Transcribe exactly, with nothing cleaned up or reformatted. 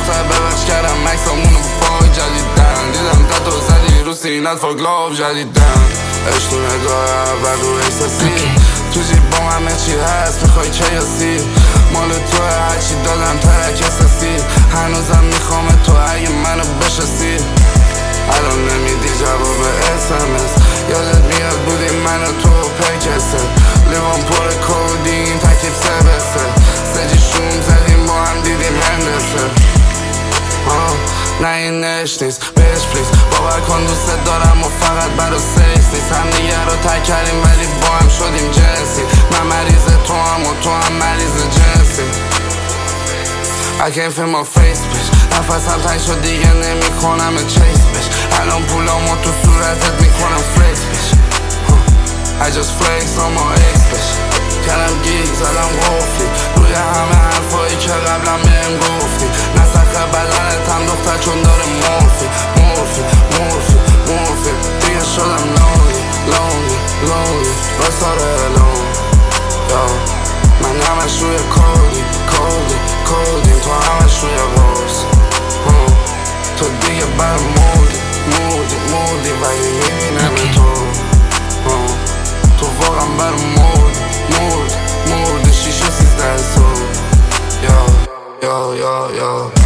فقط ببخش کردم مکسامونو پای جدیدن دیدم تتو زدی رو سینت فاگلاف جدیدن عشق تو نگاه اول رو احساسی تو جیب بام همه چی هست میخوای کیاسی مال تو هرچی دادم ترک احساسی هنوزم میخوام تو اگه منو بشناسی الان نمیدی جواب اس ام اس یادت میاد بودیم من و تو پکسه لیوان پر کودین تکیب سه بسه سجی شوم زدیم با هم دیدیم هندسه نه این نش نیست بیش پلیز باور کن دوست دارم و فقط برا سیکس نیست هم دیگه رو تک کردیم ولی با هم شدیم جنسی من مریض تو هم و تو هم مریض جنسی I came from my face bitch نفسم تنگ شد دیگه نمی کنم چیس bitch الان پولامو تو صورتت میکنم فلیکس bitch I just flex on my ex bitch کردم گیگ زدم قفلی روی همه حرفایی که قبلا بهم گفتی نسخه بدنت هم دختر چون داره مورفی مورفی مورفی مورفی دیگه شدم لونلی لونلی لونلی بساره الان من همش روی کودی کودی کودی تو همش روی باز تو دیگه بر مودی مودی مودی ولی میبینم تو تو واقعا بر مودی مودی مودی شیشه سیزده سو یا یا یا یا